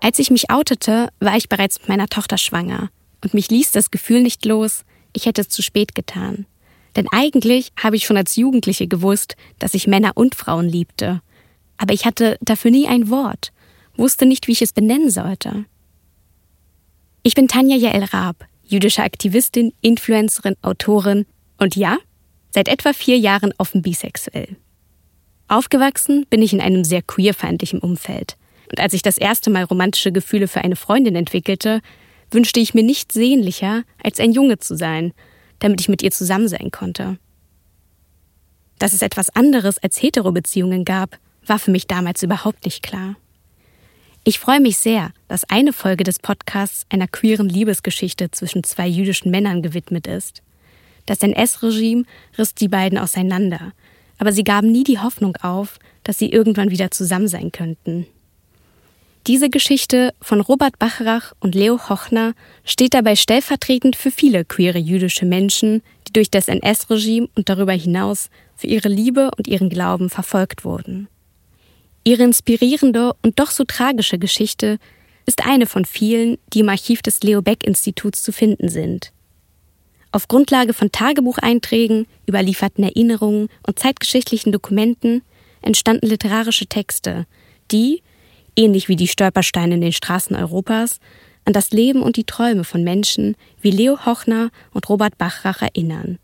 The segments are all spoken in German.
Als ich mich outete, war ich bereits mit meiner Tochter schwanger. Und mich ließ das Gefühl nicht los, ich hätte es zu spät getan. Denn eigentlich habe ich schon als Jugendliche gewusst, dass ich Männer und Frauen liebte. Aber ich hatte dafür nie ein Wort, wusste nicht, wie ich es benennen sollte. Ich bin Tanja Jael Raab, jüdische Aktivistin, Influencerin, Autorin und ja, seit etwa 4 Jahren offen bisexuell. Aufgewachsen bin ich in einem sehr queerfeindlichen Umfeld. Und als ich das erste Mal romantische Gefühle für eine Freundin entwickelte, wünschte ich mir nichts sehnlicher, als ein Junge zu sein, damit ich mit ihr zusammen sein konnte. Dass es etwas anderes als Hetero-Beziehungen gab, war für mich damals überhaupt nicht klar. Ich freue mich sehr, dass eine Folge des Podcasts einer queeren Liebesgeschichte zwischen 2 jüdischen Männern gewidmet ist. Das NS-Regime riss die beiden auseinander, aber sie gaben nie die Hoffnung auf, dass sie irgendwann wieder zusammen sein könnten. Diese Geschichte von Robert Bachrach und Leo Hochner steht dabei stellvertretend für viele queere jüdische Menschen, die durch das NS-Regime und darüber hinaus für ihre Liebe und ihren Glauben verfolgt wurden. Ihre inspirierende und doch so tragische Geschichte ist eine von vielen, die im Archiv des Leo Baeck-Instituts zu finden sind. Auf Grundlage von Tagebucheinträgen, überlieferten Erinnerungen und zeitgeschichtlichen Dokumenten entstanden literarische Texte, die, ähnlich wie die Stolpersteine in den Straßen Europas, an das Leben und die Träume von Menschen wie Leo Hochner und Robert Bachrach erinnern.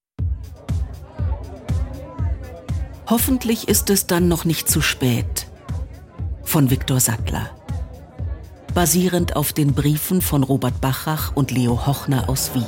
Hoffentlich ist es dann noch nicht zu spät. Von Viktor Sattler. Basierend auf den Briefen von Robert Bachrach und Leo Hochner aus Wien.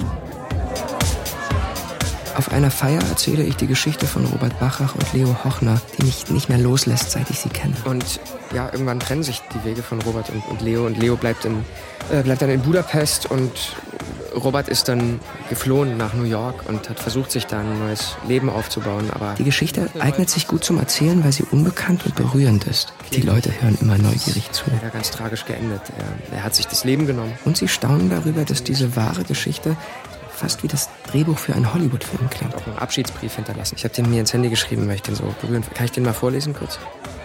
Auf einer Feier erzähle ich die Geschichte von Robert Bachrach und Leo Hochner, die mich nicht mehr loslässt, seit ich sie kenne. Und ja, irgendwann trennen sich die Wege von Robert und Leo. Und Leo bleibt dann in Budapest und Robert ist dann geflohen nach New York und hat versucht, sich da ein neues Leben aufzubauen. Aber die Geschichte eignet sich gut zum Erzählen, weil sie unbekannt und berührend ist. Die Leute hören immer neugierig zu. Er hat ganz tragisch geendet. Er hat sich das Leben genommen. Und sie staunen darüber, dass diese wahre Geschichte fast wie das Drehbuch für einen Hollywood-Film klingt. Auch einen Abschiedsbrief hinterlassen. Ich habe den mir ins Handy geschrieben, weil ich den so berühren. Kann ich den mal vorlesen kurz?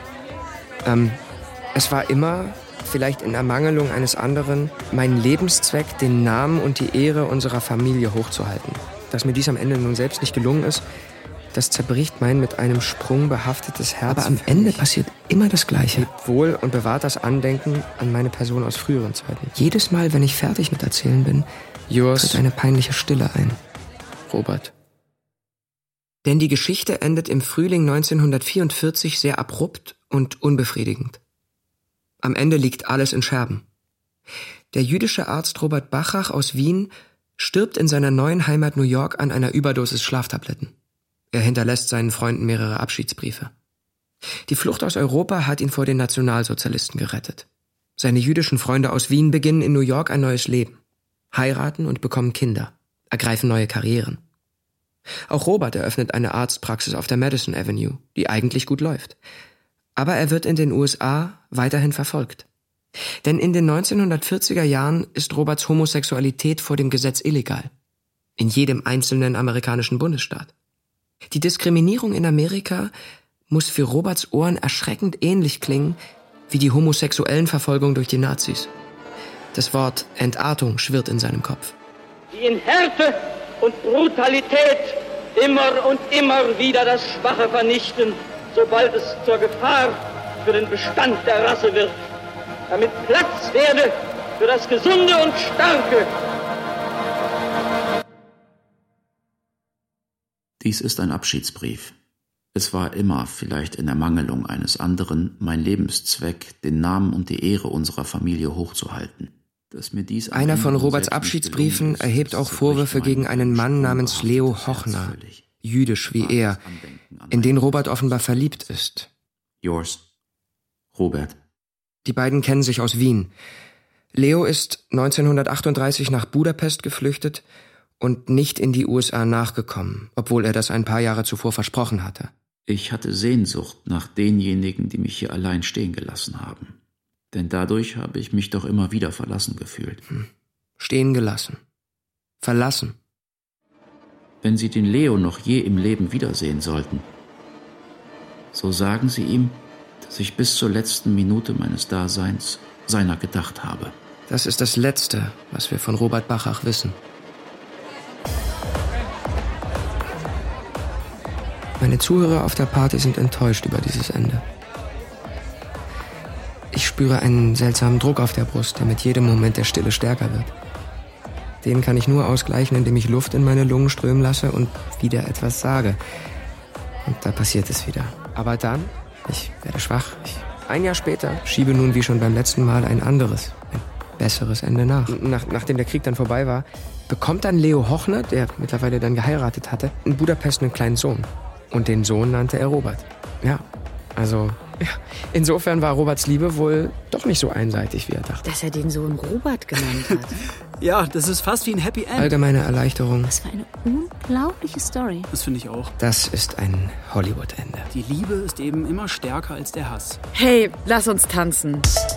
Es war immer, vielleicht in Ermangelung eines anderen, mein Lebenszweck, den Namen und die Ehre unserer Familie hochzuhalten. Dass mir dies am Ende nun selbst nicht gelungen ist, das zerbricht mein mit einem Sprung behaftetes Herz. Aber am Ende passiert immer das Gleiche. Lebt wohl und bewahrt das Andenken an meine Person aus früheren Zeiten. Jedes Mal, wenn ich fertig mit Erzählen bin, tritt eine peinliche Stille ein. Robert. Denn die Geschichte endet im Frühling 1944 sehr abrupt und unbefriedigend. Am Ende liegt alles in Scherben. Der jüdische Arzt Robert Bachrach aus Wien stirbt in seiner neuen Heimat New York an einer Überdosis Schlaftabletten. Er hinterlässt seinen Freunden mehrere Abschiedsbriefe. Die Flucht aus Europa hat ihn vor den Nationalsozialisten gerettet. Seine jüdischen Freunde aus Wien beginnen in New York ein neues Leben. Heiraten und bekommen Kinder, ergreifen neue Karrieren. Auch Robert eröffnet eine Arztpraxis auf der Madison Avenue, die eigentlich gut läuft. Aber er wird in den USA weiterhin verfolgt. Denn in den 1940er Jahren ist Roberts Homosexualität vor dem Gesetz illegal. In jedem einzelnen amerikanischen Bundesstaat. Die Diskriminierung in Amerika muss für Roberts Ohren erschreckend ähnlich klingen wie die homosexuellen Verfolgung durch die Nazis. Das Wort Entartung schwirrt in seinem Kopf. Die in Härte und Brutalität immer und immer wieder das Schwache vernichten, sobald es zur Gefahr für den Bestand der Rasse wird, damit Platz werde für das Gesunde und Starke. Dies ist ein Abschiedsbrief. Es war immer, vielleicht in Ermangelung eines anderen, mein Lebenszweck, den Namen und die Ehre unserer Familie hochzuhalten. Einer von Roberts Abschiedsbriefen erhebt auch Vorwürfe gegen einen Mann namens Leo Hochner, jüdisch wie er, in den Robert offenbar verliebt ist. Yours, Robert. Die beiden kennen sich aus Wien. Leo ist 1938 nach Budapest geflüchtet und nicht in die USA nachgekommen, obwohl er das ein paar Jahre zuvor versprochen hatte. Ich hatte Sehnsucht nach denjenigen, die mich hier allein stehen gelassen haben. Denn dadurch habe ich mich doch immer wieder verlassen gefühlt. Stehen gelassen. Verlassen. Wenn Sie den Leo noch je im Leben wiedersehen sollten, so sagen Sie ihm, dass ich bis zur letzten Minute meines Daseins seiner gedacht habe. Das ist das Letzte, was wir von Robert Bachach wissen. Meine Zuhörer auf der Party sind enttäuscht über dieses Ende. Ich spüre einen seltsamen Druck auf der Brust, der mit jedem Moment der Stille stärker wird. Den kann ich nur ausgleichen, indem ich Luft in meine Lungen strömen lasse und wieder etwas sage. Und da passiert es wieder. Aber dann, ich werde schwach. Ein Jahr später schiebe nun wie schon beim letzten Mal ein anderes, ein besseres Ende nach. Nachdem der Krieg dann vorbei war, bekommt dann Leo Hochner, der mittlerweile dann geheiratet hatte, in Budapest einen kleinen Sohn. Und den Sohn nannte er Robert. Ja, also... Ja, insofern war Roberts Liebe wohl doch nicht so einseitig, wie er dachte. Dass er den Sohn Robert genannt hat. Ja, das ist fast wie ein Happy End. Allgemeine Erleichterung. Das war eine unglaubliche Story. Das finde ich auch. Das ist ein Hollywood-Ende. Die Liebe ist eben immer stärker als der Hass. Hey, lass uns tanzen.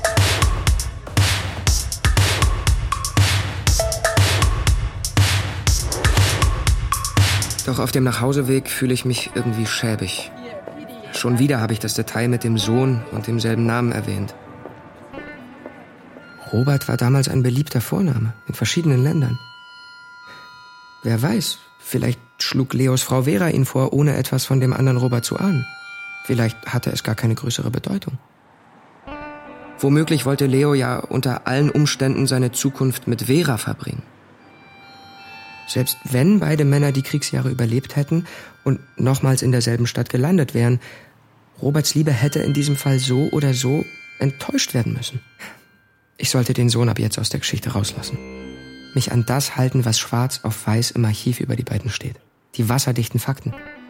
Doch auf dem Nachhauseweg fühle ich mich irgendwie schäbig. Schon wieder habe ich das Detail mit dem Sohn und demselben Namen erwähnt. Robert war damals ein beliebter Vorname in verschiedenen Ländern. Wer weiß, vielleicht schlug Leos Frau Vera ihn vor, ohne etwas von dem anderen Robert zu ahnen. Vielleicht hatte es gar keine größere Bedeutung. Womöglich wollte Leo ja unter allen Umständen seine Zukunft mit Vera verbringen. Selbst wenn beide Männer die Kriegsjahre überlebt hätten und nochmals in derselben Stadt gelandet wären, Roberts Liebe hätte in diesem Fall so oder so enttäuscht werden müssen. Ich sollte den Sohn ab jetzt aus der Geschichte rauslassen. Mich an das halten, was schwarz auf weiß im Archiv über die beiden steht. Die wasserdichten Fakten.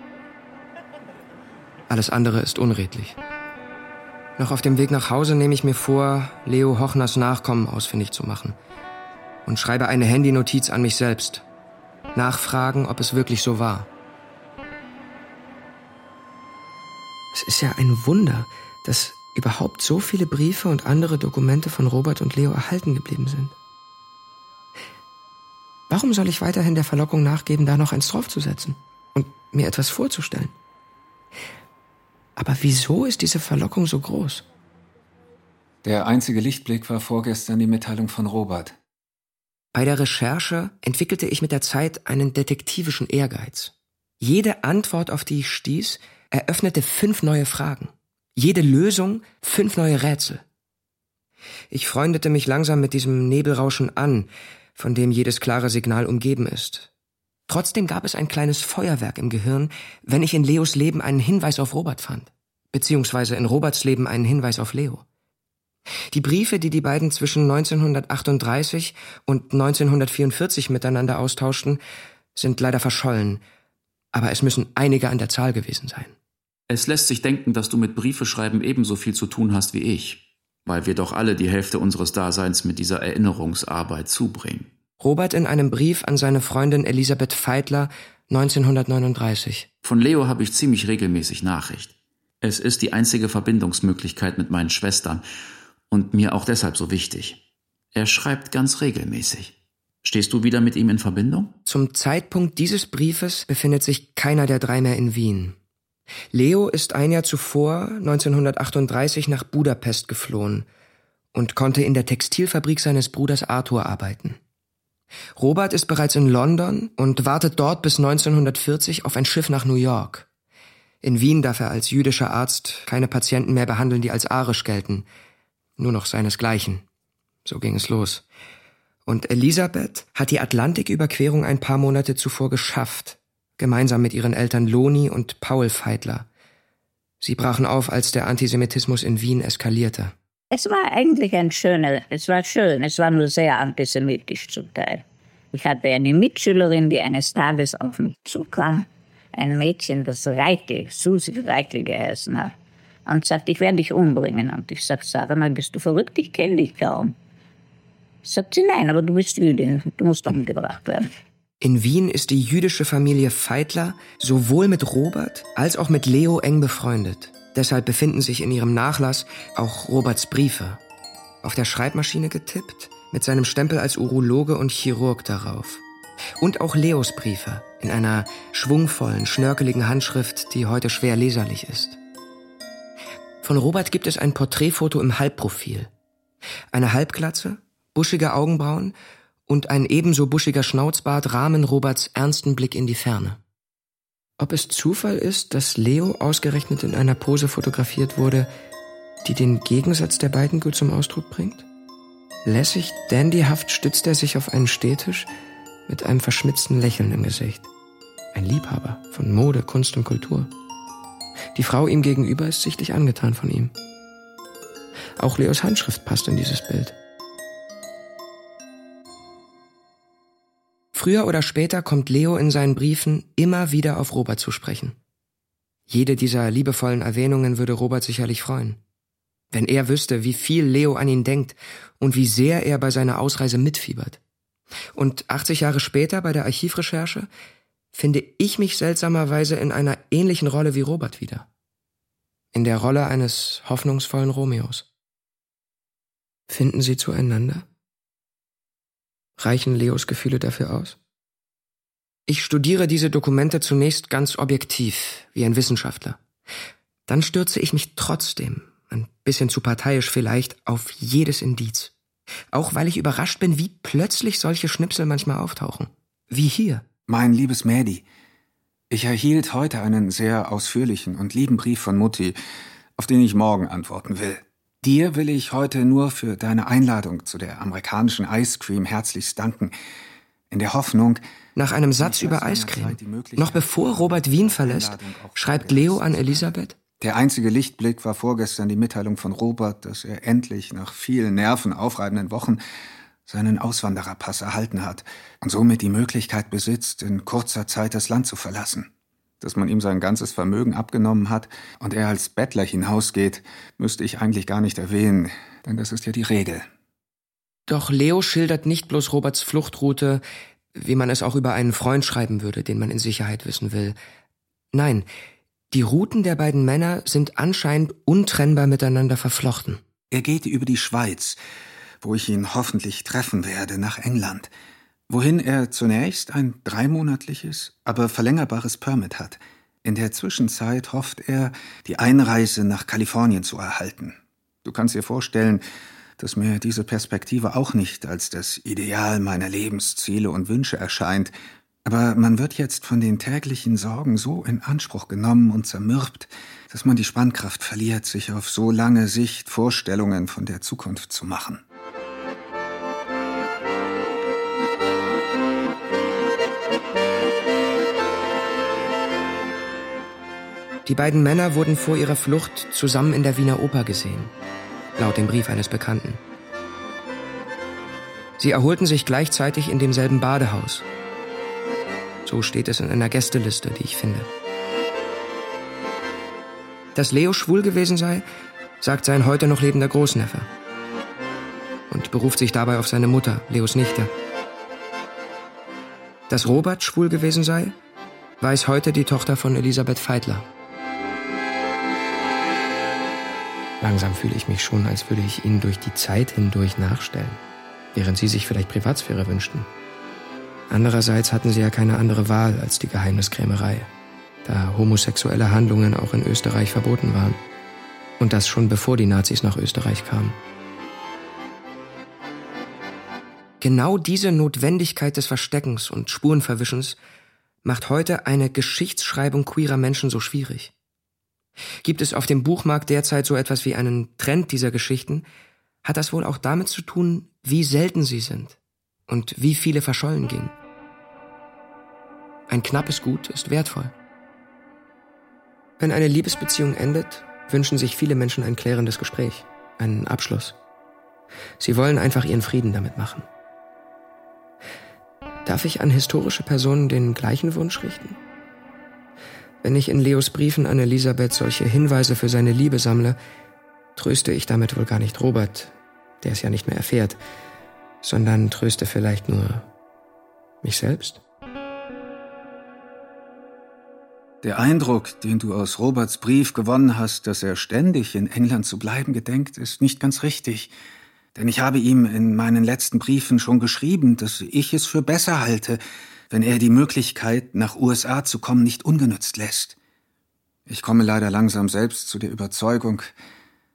Alles andere ist unredlich. Noch auf dem Weg nach Hause nehme ich mir vor, Leo Hochners Nachkommen ausfindig zu machen. Und schreibe eine Handynotiz an mich selbst. Nachfragen, ob es wirklich so war. Es ist ja ein Wunder, dass überhaupt so viele Briefe und andere Dokumente von Robert und Leo erhalten geblieben sind. Warum soll ich weiterhin der Verlockung nachgeben, da noch eins draufzusetzen und mir etwas vorzustellen? Aber wieso ist diese Verlockung so groß? Der einzige Lichtblick war vorgestern die Mitteilung von Robert. Bei der Recherche entwickelte ich mit der Zeit einen detektivischen Ehrgeiz. Jede Antwort, auf die ich stieß, eröffnete 5 neue Fragen. Jede Lösung 5 neue Rätsel. Ich freundete mich langsam mit diesem Nebelrauschen an, von dem jedes klare Signal umgeben ist. Trotzdem gab es ein kleines Feuerwerk im Gehirn, wenn ich in Leos Leben einen Hinweis auf Robert fand, beziehungsweise in Roberts Leben einen Hinweis auf Leo. Die Briefe, die die beiden zwischen 1938 und 1944 miteinander austauschten, sind leider verschollen, aber es müssen einige an der Zahl gewesen sein. Es lässt sich denken, dass du mit Briefeschreiben ebenso viel zu tun hast wie ich, weil wir doch alle die Hälfte unseres Daseins mit dieser Erinnerungsarbeit zubringen. Robert in einem Brief an seine Freundin Elisabeth Veitler, 1939. Von Leo habe ich ziemlich regelmäßig Nachricht. Es ist die einzige Verbindungsmöglichkeit mit meinen Schwestern und mir auch deshalb so wichtig. Er schreibt ganz regelmäßig. Stehst du wieder mit ihm in Verbindung? Zum Zeitpunkt dieses Briefes befindet sich keiner der 3 mehr in Wien. Leo ist ein Jahr zuvor, 1938, nach Budapest geflohen und konnte in der Textilfabrik seines Bruders Arthur arbeiten. Robert ist bereits in London und wartet dort bis 1940 auf ein Schiff nach New York. In Wien darf er als jüdischer Arzt keine Patienten mehr behandeln, die als arisch gelten. Nur noch seinesgleichen. So ging es los. Und Elisabeth hat die Atlantiküberquerung ein paar Monate zuvor geschafft, gemeinsam mit ihren Eltern Loni und Paul Veitler. Sie brachen auf, als der Antisemitismus in Wien eskalierte. Es war eigentlich es war schön, es war nur sehr antisemitisch zum Teil. Ich hatte eine Mitschülerin, die eines Tages auf mich zukam, ein Mädchen, das Susi Reichel geheißen hat, und sagte, ich werde dich umbringen. Und ich sagte, sag mal, bist du verrückt? Ich kenne dich kaum. Sagt sie, nein, aber du bist Jüdin, du musst umgebracht werden. In Wien ist die jüdische Familie Veitler sowohl mit Robert als auch mit Leo eng befreundet. Deshalb befinden sich in ihrem Nachlass auch Roberts Briefe. Auf der Schreibmaschine getippt, mit seinem Stempel als Urologe und Chirurg darauf. Und auch Leos Briefe in einer schwungvollen, schnörkeligen Handschrift, die heute schwer leserlich ist. Von Robert gibt es ein Porträtfoto im Halbprofil. Eine Halbglatze, buschige Augenbrauen und ein ebenso buschiger Schnauzbart rahmen Roberts ernsten Blick in die Ferne. Ob es Zufall ist, dass Leo ausgerechnet in einer Pose fotografiert wurde, die den Gegensatz der beiden gut zum Ausdruck bringt? Lässig, dandyhaft stützt er sich auf einen Stehtisch mit einem verschmitzten Lächeln im Gesicht. Ein Liebhaber von Mode, Kunst und Kultur. Die Frau ihm gegenüber ist sichtlich angetan von ihm. Auch Leos Handschrift passt in dieses Bild. Früher oder später kommt Leo in seinen Briefen immer wieder auf Robert zu sprechen. Jede dieser liebevollen Erwähnungen würde Robert sicherlich freuen. Wenn er wüsste, wie viel Leo an ihn denkt und wie sehr er bei seiner Ausreise mitfiebert. Und 80 Jahre später bei der Archivrecherche finde ich mich seltsamerweise in einer ähnlichen Rolle wie Robert wieder. In der Rolle eines hoffnungsvollen Romeos. Finden sie zueinander? Reichen Leos Gefühle dafür aus? Ich studiere diese Dokumente zunächst ganz objektiv, wie ein Wissenschaftler. Dann stürze ich mich trotzdem, ein bisschen zu parteiisch vielleicht, auf jedes Indiz. Auch weil ich überrascht bin, wie plötzlich solche Schnipsel manchmal auftauchen. Wie hier. Mein liebes Mädi, ich erhielt heute einen sehr ausführlichen und lieben Brief von Mutti, auf den ich morgen antworten will. Dir will ich heute nur für deine Einladung zu der amerikanischen Ice Cream herzlichst danken, in der Hoffnung... Nach einem Satz über Eiscreme, noch bevor Robert Wien verlässt, schreibt Leo an Elisabeth: Der einzige Lichtblick war vorgestern die Mitteilung von Robert, dass er endlich nach vielen nervenaufreibenden Wochen seinen Auswandererpass erhalten hat und somit die Möglichkeit besitzt, in kurzer Zeit das Land zu verlassen. Dass man ihm sein ganzes Vermögen abgenommen hat und er als Bettler hinausgeht, müsste ich eigentlich gar nicht erwähnen, denn das ist ja die Regel. Doch Leo schildert nicht bloß Roberts Fluchtroute, wie man es auch über einen Freund schreiben würde, den man in Sicherheit wissen will. Nein, die Routen der beiden Männer sind anscheinend untrennbar miteinander verflochten. Er geht über die Schweiz, wo ich ihn hoffentlich treffen werde, nach England, wohin er zunächst ein 3-monatliches, aber verlängerbares Permit hat. In der Zwischenzeit hofft er, die Einreise nach Kalifornien zu erhalten. Du kannst dir vorstellen, dass mir diese Perspektive auch nicht als das Ideal meiner Lebensziele und Wünsche erscheint. Aber man wird jetzt von den täglichen Sorgen so in Anspruch genommen und zermürbt, dass man die Spannkraft verliert, sich auf so lange Sicht Vorstellungen von der Zukunft zu machen. Die beiden Männer wurden vor ihrer Flucht zusammen in der Wiener Oper gesehen, laut dem Brief eines Bekannten. Sie erholten sich gleichzeitig in demselben Badehaus. So steht es in einer Gästeliste, die ich finde. Dass Leo schwul gewesen sei, sagt sein heute noch lebender Großneffe. Und beruft sich dabei auf seine Mutter, Leos Nichte. Dass Robert schwul gewesen sei, weiß heute die Tochter von Elisabeth Veitler. Langsam fühle ich mich schon, als würde ich ihnen durch die Zeit hindurch nachstellen, während sie sich vielleicht Privatsphäre wünschten. Andererseits hatten sie ja keine andere Wahl als die Geheimniskrämerei, da homosexuelle Handlungen auch in Österreich verboten waren. Und das schon bevor die Nazis nach Österreich kamen. Genau diese Notwendigkeit des Versteckens und Spurenverwischens macht heute eine Geschichtsschreibung queerer Menschen so schwierig. Gibt es auf dem Buchmarkt derzeit so etwas wie einen Trend dieser Geschichten, hat das wohl auch damit zu tun, wie selten sie sind und wie viele verschollen gingen. Ein knappes Gut ist wertvoll. Wenn eine Liebesbeziehung endet, wünschen sich viele Menschen ein klärendes Gespräch, einen Abschluss. Sie wollen einfach ihren Frieden damit machen. Darf ich an historische Personen den gleichen Wunsch richten? Wenn ich in Leos Briefen an Elisabeth solche Hinweise für seine Liebe sammle, tröste ich damit wohl gar nicht Robert, der es ja nicht mehr erfährt, sondern tröste vielleicht nur mich selbst. Der Eindruck, den du aus Roberts Brief gewonnen hast, dass er ständig in England zu bleiben gedenkt, ist nicht ganz richtig. Denn ich habe ihm in meinen letzten Briefen schon geschrieben, dass ich es für besser halte, wenn er die Möglichkeit, nach USA zu kommen, nicht ungenützt lässt. Ich komme leider langsam selbst zu der Überzeugung,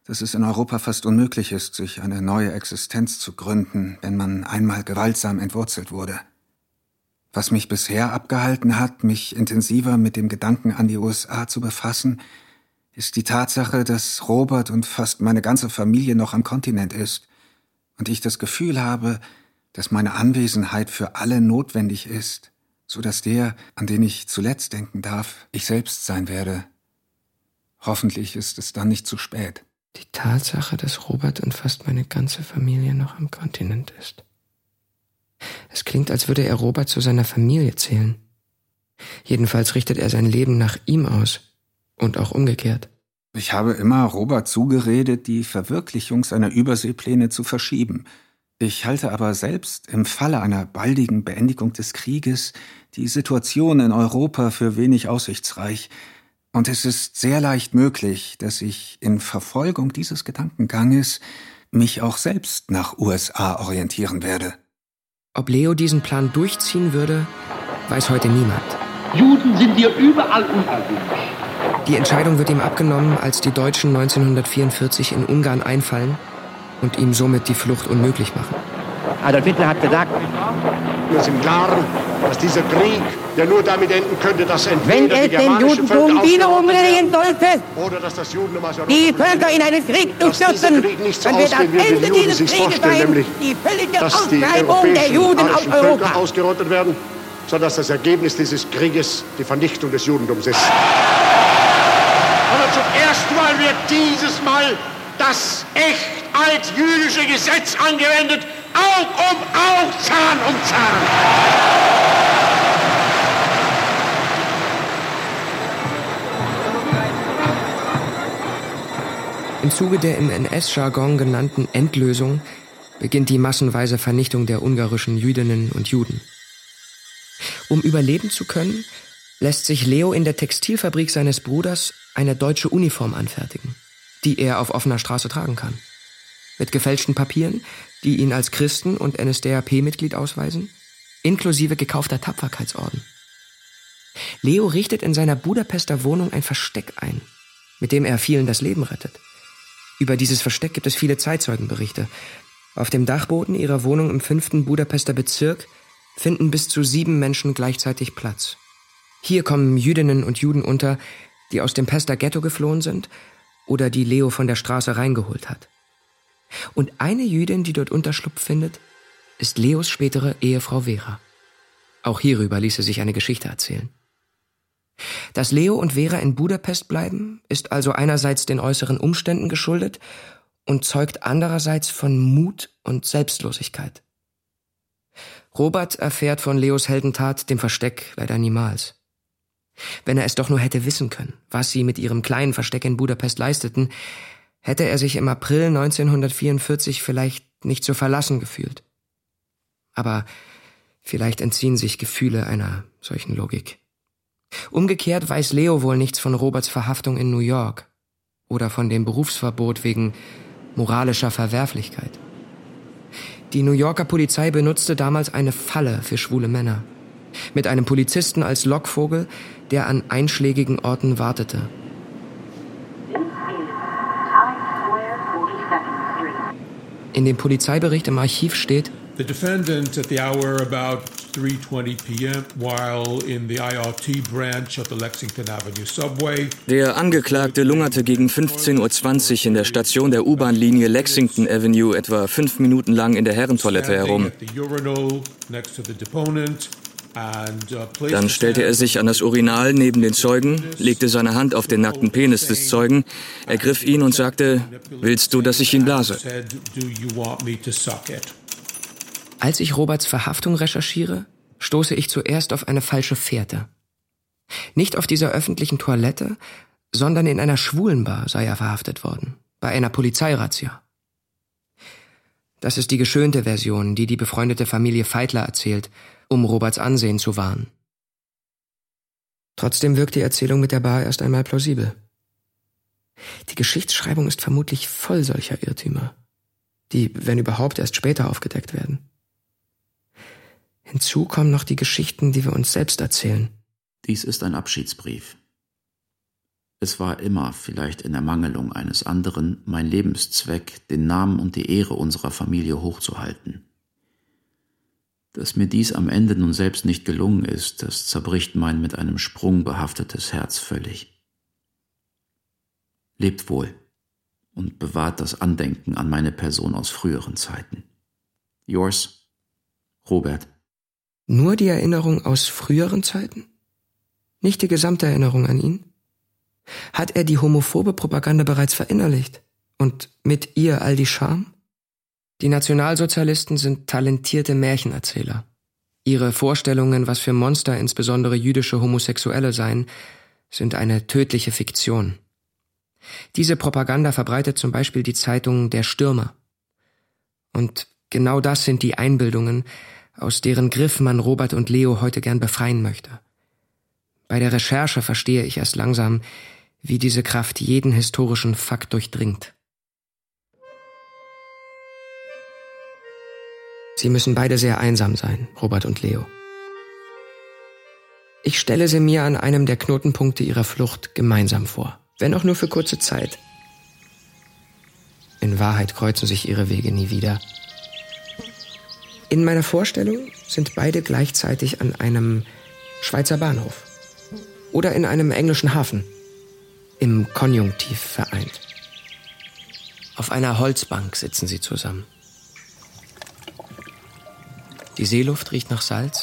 dass es in Europa fast unmöglich ist, sich eine neue Existenz zu gründen, wenn man einmal gewaltsam entwurzelt wurde. Was mich bisher abgehalten hat, mich intensiver mit dem Gedanken an die USA zu befassen, ist die Tatsache, dass Robert und fast meine ganze Familie noch am Kontinent ist und ich das Gefühl habe, dass meine Anwesenheit für alle notwendig ist, so dass der, an den ich zuletzt denken darf, ich selbst sein werde. Hoffentlich ist es dann nicht zu spät. Die Tatsache, dass Robert und fast meine ganze Familie noch am Kontinent ist. Es klingt, als würde er Robert zu seiner Familie zählen. Jedenfalls richtet er sein Leben nach ihm aus. Und auch umgekehrt. Ich habe immer Robert zugeredet, die Verwirklichung seiner Überseepläne zu verschieben. Ich halte aber selbst im Falle einer baldigen Beendigung des Krieges die Situation in Europa für wenig aussichtsreich. Und es ist sehr leicht möglich, dass ich in Verfolgung dieses Gedankenganges mich auch selbst nach USA orientieren werde. Ob Leo diesen Plan durchziehen würde, weiß heute niemand. Juden sind hier überall unerwünscht. Die Entscheidung wird ihm abgenommen, als die Deutschen 1944 in Ungarn einfallen und ihm somit die Flucht unmöglich machen. Adolf Hitler hat gesagt, wir sind klar, dass dieser Krieg, der nur damit enden könnte, dass wenn es dem Judentum wiederum gelingen sollte, oder dass das Judentum aus Europa die Völker in einen Krieg zu stürzen, dann wird das Ende dieses Krieges sein, die völlige Austreibung der Juden aus Europa. Völker ausgerottet werden, sodass das Ergebnis dieses Krieges die Vernichtung des Judentums ist. Und zum ersten Mal wird dieses Mal das echt altjüdische Gesetz angewendet, Aug um Aug, Zahn um Zahn. Im Zuge der im NS-Jargon genannten Endlösung beginnt die massenweise Vernichtung der ungarischen Jüdinnen und Juden. Um überleben zu können, lässt sich Leo in der Textilfabrik seines Bruders eine deutsche Uniform anfertigen, die er auf offener Straße tragen kann. Mit gefälschten Papieren, die ihn als Christen und NSDAP-Mitglied ausweisen, inklusive gekaufter Tapferkeitsorden. Leo richtet in seiner Budapester Wohnung ein Versteck ein, mit dem er vielen das Leben rettet. Über dieses Versteck gibt es viele Zeitzeugenberichte. Auf dem Dachboden ihrer Wohnung im 5. Budapester Bezirk finden bis zu 7 Menschen gleichzeitig Platz. Hier kommen Jüdinnen und Juden unter, die aus dem Pester Ghetto geflohen sind oder die Leo von der Straße reingeholt hat. Und eine Jüdin, die dort Unterschlupf findet, ist Leos spätere Ehefrau Vera. Auch hierüber ließe sich eine Geschichte erzählen. Dass Leo und Vera in Budapest bleiben, ist also einerseits den äußeren Umständen geschuldet und zeugt andererseits von Mut und Selbstlosigkeit. Robert erfährt von Leos Heldentat, dem Versteck, leider niemals. Wenn er es doch nur hätte wissen können, was sie mit ihrem kleinen Versteck in Budapest leisteten, hätte er sich im April 1944 vielleicht nicht so verlassen gefühlt. Aber vielleicht entziehen sich Gefühle einer solchen Logik. Umgekehrt weiß Leo wohl nichts von Roberts Verhaftung in New York oder von dem Berufsverbot wegen moralischer Verwerflichkeit. Die New Yorker Polizei benutzte damals eine Falle für schwule Männer, mit einem Polizisten als Lockvogel, der an einschlägigen Orten wartete. In dem Polizeibericht im Archiv steht: The defendant at the hour about 3:20 p.m. while in the IRT branch of the Lexington Avenue subway. Der Angeklagte lungerte gegen 15:20 Uhr in der Station der U-Bahn-Linie Lexington Avenue etwa 5 Minuten lang in der Herrentoilette herum. Dann stellte er sich an das Urinal neben den Zeugen, legte seine Hand auf den nackten Penis des Zeugen, ergriff ihn und sagte: Willst du, dass ich ihn blase? Als ich Roberts Verhaftung recherchiere, stoße ich zuerst auf eine falsche Fährte. Nicht auf dieser öffentlichen Toilette, sondern in einer Schwulenbar sei er verhaftet worden, bei einer Polizeirazzia. Das ist die geschönte Version, die die befreundete Familie Veitler erzählt, um Roberts Ansehen zu wahren. Trotzdem wirkt die Erzählung mit der Bar erst einmal plausibel. Die Geschichtsschreibung ist vermutlich voll solcher Irrtümer, die, wenn überhaupt, erst später aufgedeckt werden. Hinzu kommen noch die Geschichten, die wir uns selbst erzählen. Dies ist ein Abschiedsbrief. Es war immer, vielleicht in Ermangelung eines anderen, mein Lebenszweck, den Namen und die Ehre unserer Familie hochzuhalten. Dass mir dies am Ende nun selbst nicht gelungen ist, das zerbricht mein mit einem Sprung behaftetes Herz völlig. Lebt wohl und bewahrt das Andenken an meine Person aus früheren Zeiten. Yours, Robert. Nur die Erinnerung aus früheren Zeiten? Nicht die gesamte Erinnerung an ihn? Hat er die homophobe Propaganda bereits verinnerlicht? Und mit ihr all die Scham? Die Nationalsozialisten sind talentierte Märchenerzähler. Ihre Vorstellungen, was für Monster insbesondere jüdische Homosexuelle seien, sind eine tödliche Fiktion. Diese Propaganda verbreitet zum Beispiel die Zeitung Der Stürmer. Und genau das sind die Einbildungen, aus deren Griff man Robert und Leo heute gern befreien möchte. Bei der Recherche verstehe ich erst langsam, wie diese Kraft jeden historischen Fakt durchdringt. Sie müssen beide sehr einsam sein, Robert und Leo. Ich stelle sie mir an einem der Knotenpunkte ihrer Flucht gemeinsam vor, wenn auch nur für kurze Zeit. In Wahrheit kreuzen sich ihre Wege nie wieder. In meiner Vorstellung sind beide gleichzeitig an einem Schweizer Bahnhof oder in einem englischen Hafen, im Konjunktiv vereint. Auf einer Holzbank sitzen sie zusammen. Die Seeluft riecht nach Salz.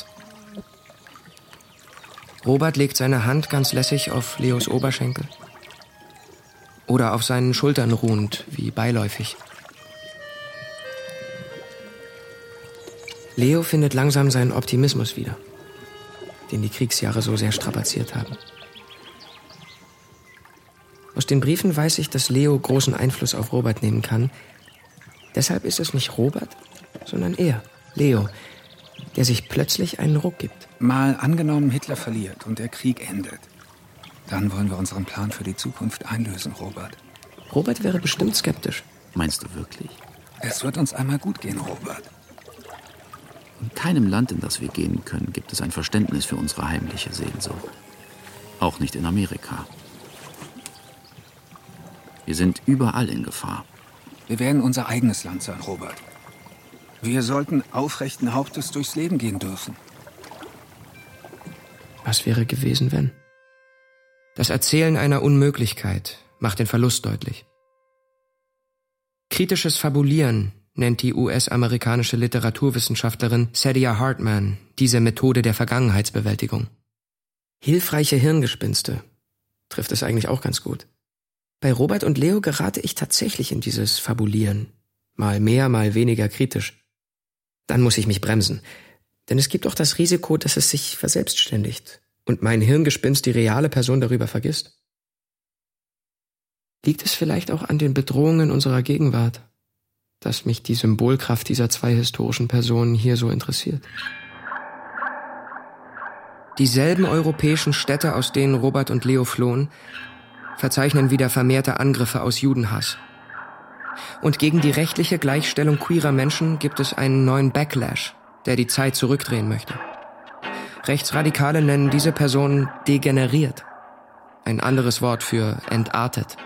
Robert legt seine Hand ganz lässig auf Leos Oberschenkel oder auf seinen Schultern ruhend, wie beiläufig. Leo findet langsam seinen Optimismus wieder, den die Kriegsjahre so sehr strapaziert haben. Aus den Briefen weiß ich, dass Leo großen Einfluss auf Robert nehmen kann. Deshalb ist es nicht Robert, sondern er, Leo, der sich plötzlich einen Ruck gibt. Mal angenommen, Hitler verliert und der Krieg endet. Dann wollen wir unseren Plan für die Zukunft einlösen, Robert. Robert wäre bestimmt skeptisch. Meinst du wirklich? Es wird uns einmal gut gehen, Robert. In keinem Land, in das wir gehen können, gibt es ein Verständnis für unsere heimliche Sehnsucht. Auch nicht in Amerika. Wir sind überall in Gefahr. Wir werden unser eigenes Land sein, Robert. Wir sollten aufrechten Hauptes durchs Leben gehen dürfen. Was wäre gewesen, wenn? Das Erzählen einer Unmöglichkeit macht den Verlust deutlich. Kritisches Fabulieren nennt die US-amerikanische Literaturwissenschaftlerin Saidiya Hartman diese Methode der Vergangenheitsbewältigung. Hilfreiche Hirngespinste trifft es eigentlich auch ganz gut. Bei Robert und Leo gerate ich tatsächlich in dieses Fabulieren. Mal mehr, mal weniger kritisch. Dann muss ich mich bremsen. Denn es gibt auch das Risiko, dass es sich verselbstständigt und mein Hirngespinst die reale Person darüber vergisst. Liegt es vielleicht auch an den Bedrohungen unserer Gegenwart, dass mich die Symbolkraft dieser zwei historischen Personen hier so interessiert? Dieselben europäischen Städte, aus denen Robert und Leo flohen, verzeichnen wieder vermehrte Angriffe aus Judenhass. Und gegen die rechtliche Gleichstellung queerer Menschen gibt es einen neuen Backlash, der die Zeit zurückdrehen möchte. Rechtsradikale nennen diese Personen degeneriert, ein anderes Wort für entartet.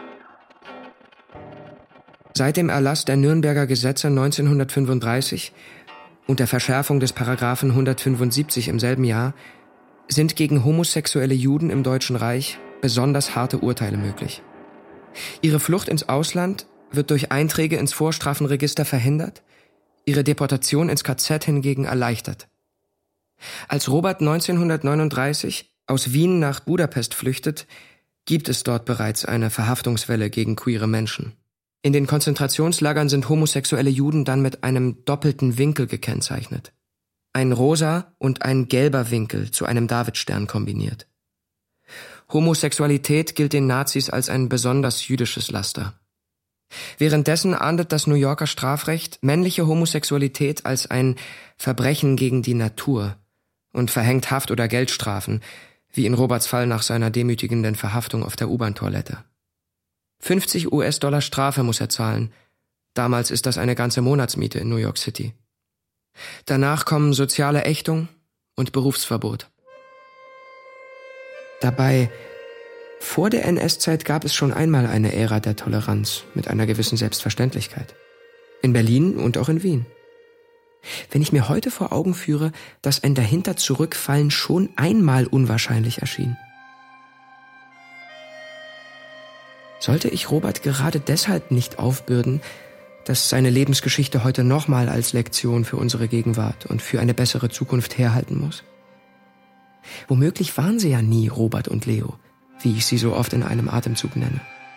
Seit dem Erlass der Nürnberger Gesetze 1935 und der Verschärfung des Paragraphen 175 im selben Jahr sind gegen homosexuelle Juden im Deutschen Reich besonders harte Urteile möglich. Ihre Flucht ins Ausland wird durch Einträge ins Vorstrafenregister verhindert, ihre Deportation ins KZ hingegen erleichtert. Als Robert 1939 aus Wien nach Budapest flüchtet, gibt es dort bereits eine Verhaftungswelle gegen queere Menschen. In den Konzentrationslagern sind homosexuelle Juden dann mit einem doppelten Winkel gekennzeichnet. Ein rosa und ein gelber Winkel zu einem Davidstern kombiniert. Homosexualität gilt den Nazis als ein besonders jüdisches Laster. Währenddessen ahndet das New Yorker Strafrecht männliche Homosexualität als ein Verbrechen gegen die Natur und verhängt Haft- oder Geldstrafen, wie in Roberts Fall nach seiner demütigenden Verhaftung auf der U-Bahn-Toilette. 50 US-Dollar Strafe muss er zahlen. Damals ist das eine ganze Monatsmiete in New York City. Danach kommen soziale Ächtung und Berufsverbot. Dabei Vor der NS-Zeit gab es schon einmal eine Ära der Toleranz mit einer gewissen Selbstverständlichkeit. In Berlin und auch in Wien. Wenn ich mir heute vor Augen führe, dass ein dahinter Zurückfallen schon einmal unwahrscheinlich erschien. Sollte ich Robert gerade deshalb nicht aufbürden, dass seine Lebensgeschichte heute nochmal als Lektion für unsere Gegenwart und für eine bessere Zukunft herhalten muss? Womöglich waren sie ja nie Robert und Leo, wie ich sie so oft in einem Atemzug nenne.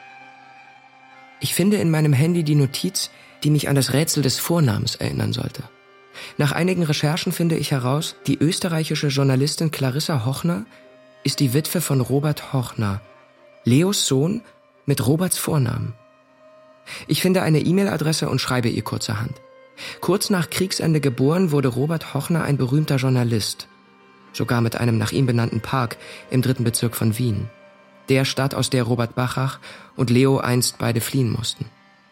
Ich finde in meinem Handy die Notiz, die mich an das Rätsel des Vornamens erinnern sollte. Nach einigen Recherchen finde ich heraus, die österreichische Journalistin Clarissa Hochner ist die Witwe von Robert Hochner, Leos Sohn mit Roberts Vornamen. Ich finde eine E-Mail-Adresse und schreibe ihr kurzerhand. Kurz nach Kriegsende geboren wurde Robert Hochner ein berühmter Journalist. Sogar mit einem nach ihm benannten Park im 3. Bezirk von Wien. Der Stadt, aus der Robert Bachach und Leo einst beide fliehen mussten.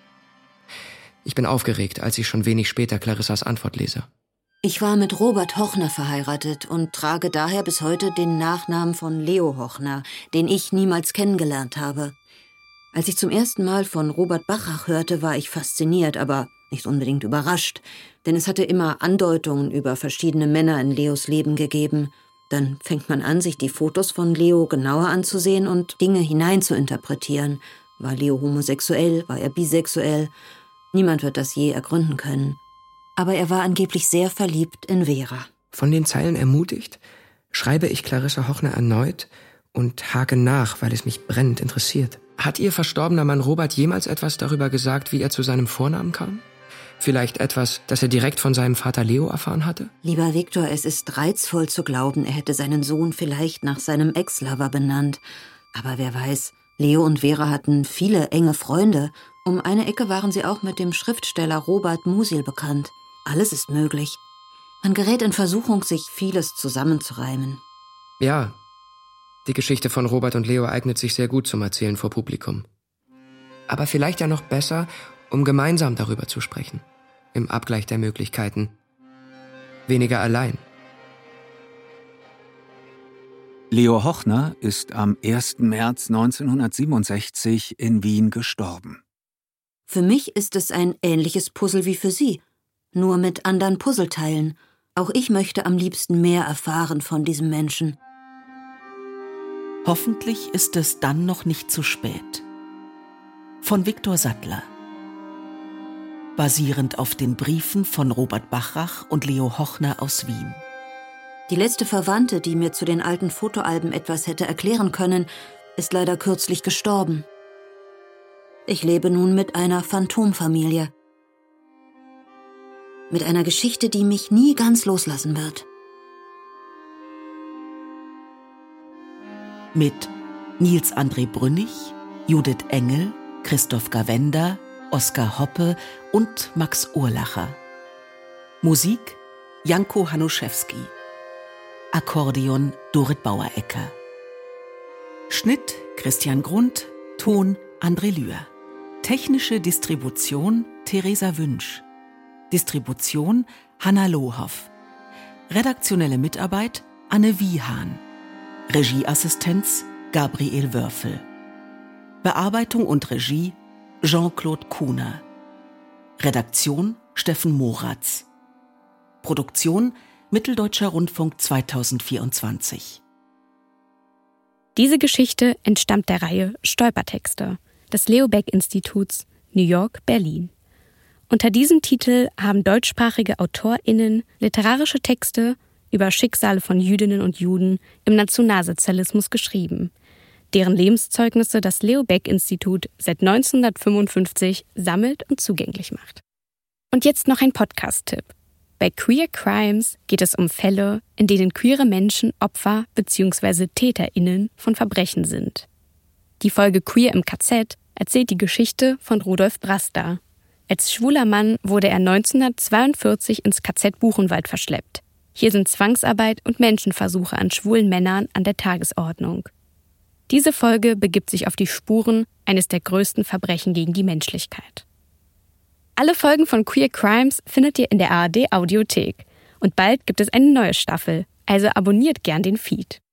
Ich bin aufgeregt, als ich schon wenig später Clarissas Antwort lese. Ich war mit Robert Hochner verheiratet und trage daher bis heute den Nachnamen von Leo Hochner, den ich niemals kennengelernt habe. Als ich zum ersten Mal von Robert Bachach hörte, war ich fasziniert, aber nicht unbedingt überrascht, denn es hatte immer Andeutungen über verschiedene Männer in Leos Leben gegeben. Dann fängt man an, sich die Fotos von Leo genauer anzusehen und Dinge hineinzuinterpretieren. War Leo homosexuell? War er bisexuell? Niemand wird das je ergründen können. Aber er war angeblich sehr verliebt in Vera. Von den Zeilen ermutigt, schreibe ich Clarissa Hochner erneut und hake nach, weil es mich brennend interessiert. Hat ihr verstorbener Mann Robert jemals etwas darüber gesagt, wie er zu seinem Vornamen kam? Vielleicht etwas, das er direkt von seinem Vater Leo erfahren hatte? Lieber Viktor, es ist reizvoll zu glauben, er hätte seinen Sohn vielleicht nach seinem Ex-Lover benannt. Aber wer weiß, Leo und Vera hatten viele enge Freunde. Um eine Ecke waren sie auch mit dem Schriftsteller Robert Musil bekannt. Alles ist möglich. Man gerät in Versuchung, sich vieles zusammenzureimen. Ja, die Geschichte von Robert und Leo eignet sich sehr gut zum Erzählen vor Publikum. Aber vielleicht ja noch besser, um gemeinsam darüber zu sprechen. Im Abgleich der Möglichkeiten. Weniger allein. Leo Hochner ist am 1. März 1967 in Wien gestorben. Für mich ist es ein ähnliches Puzzle wie für Sie, nur mit anderen Puzzleteilen. Auch ich möchte am liebsten mehr erfahren von diesem Menschen. Hoffentlich ist es dann noch nicht zu spät. Von Viktor Sattler. Basierend auf den Briefen von Robert Bachach und Leo Hochner aus Wien. Die letzte Verwandte, die mir zu den alten Fotoalben etwas hätte erklären können, ist leider kürzlich gestorben. Ich lebe nun mit einer Phantomfamilie. Mit einer Geschichte, die mich nie ganz loslassen wird. Mit Nils André Brünnig, Judith Engel, Christoph Gawenda, Oskar Hoppe und Max Urlacher. Musik Janko Hanuszewski. Akkordeon Dorit Bauerecker. Schnitt Christian Grund, Ton André Lühr. Technische Distribution Theresa Wünsch. Distribution Hanna Lohoff. Redaktionelle Mitarbeit Anne Wiehan. Regieassistenz Gabriel Wörfel. Bearbeitung und Regie Jean-Claude Kuhner. Redaktion Steffen Moratz. Produktion Mitteldeutscher Rundfunk 2024. Diese Geschichte entstammt der Reihe Stolpertexte des Leo Baeck-Instituts New York, Berlin. Unter diesem Titel haben deutschsprachige AutorInnen literarische Texte über Schicksale von Jüdinnen und Juden im Nationalsozialismus geschrieben, deren Lebenszeugnisse das Leo Baeck-Institut seit 1955 sammelt und zugänglich macht. Und jetzt noch ein Podcast-Tipp. Bei Queer Crimes geht es um Fälle, in denen queere Menschen Opfer bzw. TäterInnen von Verbrechen sind. Die Folge Queer im KZ erzählt die Geschichte von Rudolf Brasta. Als schwuler Mann wurde er 1942 ins KZ Buchenwald verschleppt. Hier sind Zwangsarbeit und Menschenversuche an schwulen Männern an der Tagesordnung. Diese Folge begibt sich auf die Spuren eines der größten Verbrechen gegen die Menschlichkeit. Alle Folgen von Queer Crimes findet ihr in der ARD Audiothek. Und bald gibt es eine neue Staffel, also abonniert gern den Feed.